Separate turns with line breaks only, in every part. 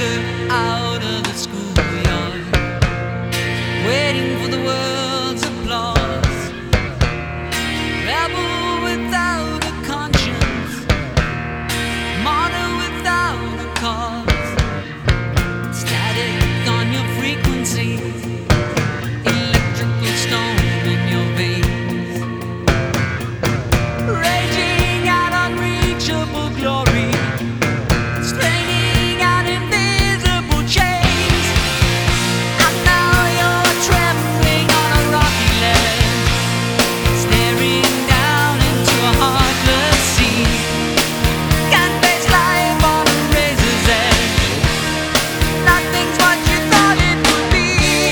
wander out of the schoolyard, waiting for the world's applause. Rebel without a conscience, martyr without a cause. Static on your frequency, electrical storm in your veins, raging at unreachable glory, straining at invisible chains. And now you're trembling on a rocky ledge, staring down into a heartless sea. Can't face life on a razor's edge. Nothing's what you thought it would be.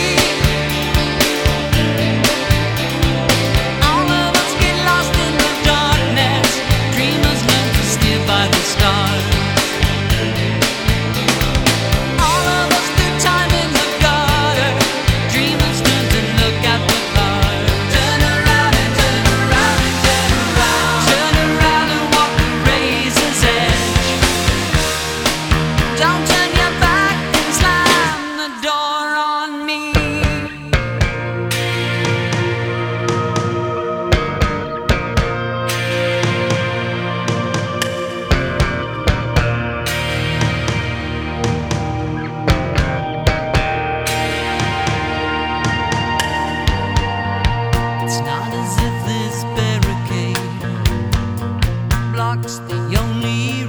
All of us get lost in the darkness. Dreamers learn to steer by the stars. All of us through time in the gutter. Dreamers turn to look at the card. Turn around and turn around and turn around. Turn around and walk the razor's edge. Don't turn your back and slam the door on me. It's not as if this barricade blocks the only